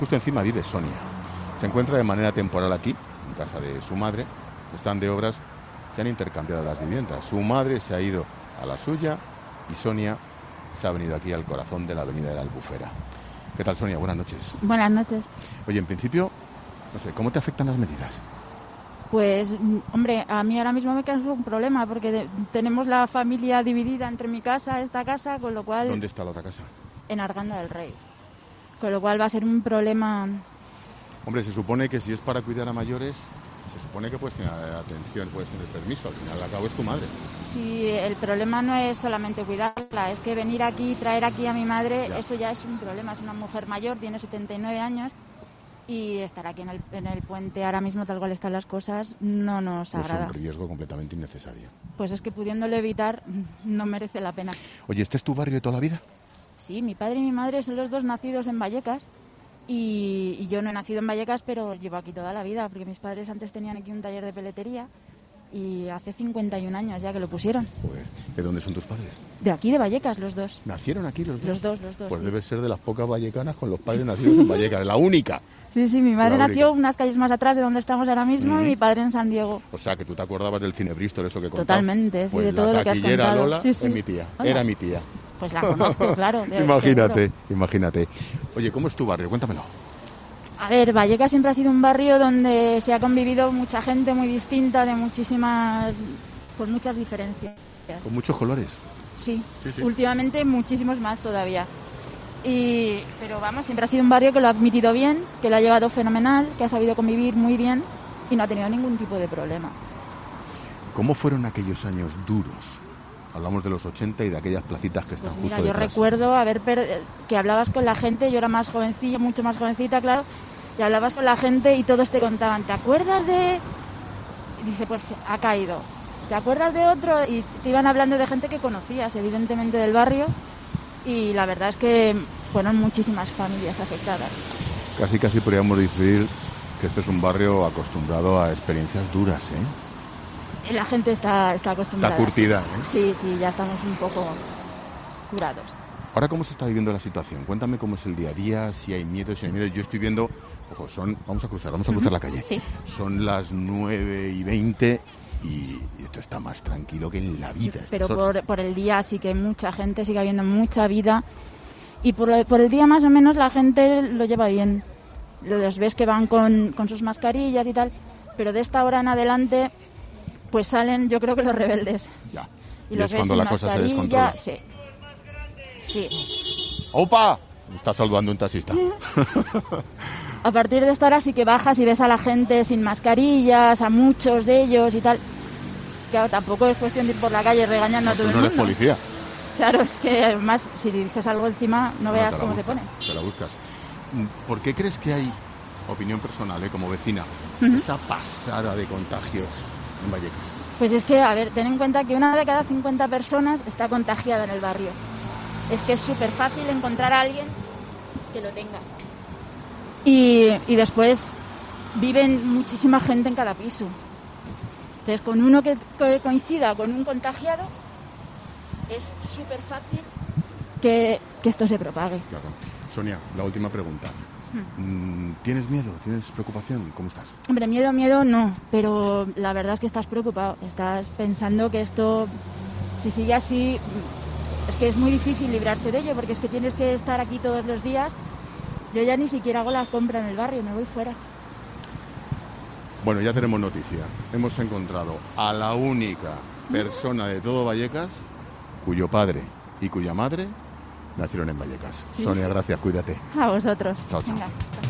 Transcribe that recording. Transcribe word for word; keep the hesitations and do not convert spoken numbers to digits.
Justo encima vive Sonia. Se encuentra de manera temporal aquí, en casa de su madre. Están de obras que han intercambiado las viviendas. Su madre se ha ido a la suya y Sonia se ha venido aquí al corazón de la avenida de la Albufera. ¿Qué tal, Sonia? Buenas noches. Buenas noches. Oye, en principio, no sé, ¿cómo te afectan las medidas? Pues, hombre, a mí ahora mismo me causa un problema porque de, tenemos la familia dividida entre mi casa y esta casa, con lo cual... ¿Dónde está la otra casa? En Arganda del Rey. Con lo cual va a ser un problema... Hombre, se supone que si es para cuidar a mayores, se supone que puedes tener atención, puedes tener permiso. Al final, al cabo, es tu madre. Sí, el problema no es solamente cuidarla, es que venir aquí, traer aquí a mi madre, ya. Eso ya es un problema. Es una mujer mayor, tiene setenta y nueve años y estar aquí en el, en el puente ahora mismo, tal cual están las cosas, no nos agrada. Es un riesgo completamente innecesario. Pues es que pudiéndolo evitar, no merece la pena. Oye, ¿este es tu barrio de toda la vida? Sí, mi padre y mi madre son los dos nacidos en Vallecas. Y, y yo no he nacido en Vallecas, pero llevo aquí toda la vida, porque mis padres antes tenían aquí un taller de peletería y hace cincuenta y un años ya que lo pusieron. Joder, ¿de dónde son tus padres? De aquí, de Vallecas, los dos. ¿Nacieron aquí los dos? Los dos, los dos, Pues sí. Debe ser de las pocas vallecanas con los padres nacidos sí. en Vallecas, la única. Sí, sí, mi madre la nació única. unas calles más atrás de donde estamos ahora mismo mm. y mi padre en San Diego. O sea, que tú te acordabas del cine Bristol, eso que contabas. Totalmente, sí, pues de todo lo que has contado. La taquillera Lola sí, sí. es mi tía, Hola. era mi tía. Pues la conozco, claro. De, imagínate, seguro. imagínate. Oye, ¿cómo es tu barrio? Cuéntamelo. A ver, Vallecas siempre ha sido un barrio donde se ha convivido mucha gente muy distinta, de muchísimas, con muchas diferencias. Con muchos colores. Sí, sí, sí. Últimamente muchísimos más todavía. Y, pero vamos, siempre ha sido un barrio que lo ha admitido bien, que lo ha llevado fenomenal, que ha sabido convivir muy bien y no ha tenido ningún tipo de problema. ¿Cómo fueron aquellos años duros? Hablamos de los ochenta y de aquellas placitas que están pues mira, justo yo detrás. recuerdo haber per... que hablabas con la gente, yo era más jovencilla, mucho más jovencita, claro, y hablabas con la gente y todos te contaban, ¿te acuerdas de...? Y dice, pues ha caído. ¿Te acuerdas de otro? Y te iban hablando de gente que conocías, evidentemente, del barrio, y la verdad es que fueron muchísimas familias afectadas. Casi, casi podríamos decir que este es un barrio acostumbrado a experiencias duras, ¿eh? La gente está, está acostumbrada. Está curtida, ¿eh? Sí, sí, ya estamos un poco curados. Ahora, ¿cómo se está viviendo la situación? Cuéntame cómo es el día a día, si hay miedo, si no hay miedo. Yo estoy viendo, ojo, son, vamos a cruzar, vamos a cruzar uh-huh. la calle. Sí. Son las nueve y veinte y esto está más tranquilo que en la vida. Pero por, por el día sí que hay mucha gente, sigue habiendo mucha vida. Y por, por el día más o menos la gente lo lleva bien. Los ves que van con, con sus mascarillas y tal, pero de esta hora en adelante... pues salen, yo creo que los rebeldes. Ya. Y, y los es ves cuando sin la cosa se descontrola. Sí. Sí. ¡Opa! Me está saludando un taxista. A partir de esta hora sí que bajas y ves a la gente sin mascarillas, a muchos de ellos y tal. Claro, tampoco es cuestión de ir por la calle regañando no, a todo el no mundo. No eres policía. Claro, es que además si dices algo encima no, no veas cómo buscas, se pone. Te la buscas. ¿Por qué crees que hay, opinión personal, eh, como vecina, uh-huh. esa pasada de contagios en Vallecas? Pues es que, a ver, ten en cuenta que una de cada cincuenta personas está contagiada en el barrio. Es que es súper fácil encontrar a alguien que lo tenga. Y, y después viven muchísima gente en cada piso. Entonces, con uno que, que coincida con un contagiado, es súper fácil que, que esto se propague. Claro. Sonia, la última pregunta. ¿Tienes miedo? ¿Tienes preocupación? ¿Cómo estás? Hombre, miedo, miedo no, pero la verdad es que estás preocupado. Estás pensando que esto, si sigue así, es que es muy difícil librarse de ello, porque es que tienes que estar aquí todos los días. Yo ya ni siquiera hago la compra en el barrio, me voy fuera. Bueno, ya tenemos noticia. Hemos encontrado a la única persona de todo Vallecas cuyo padre y cuya madre nacieron en Vallecas. ¿Sí? Sonia, gracias, cuídate. A vosotros. Chao, chao. Venga.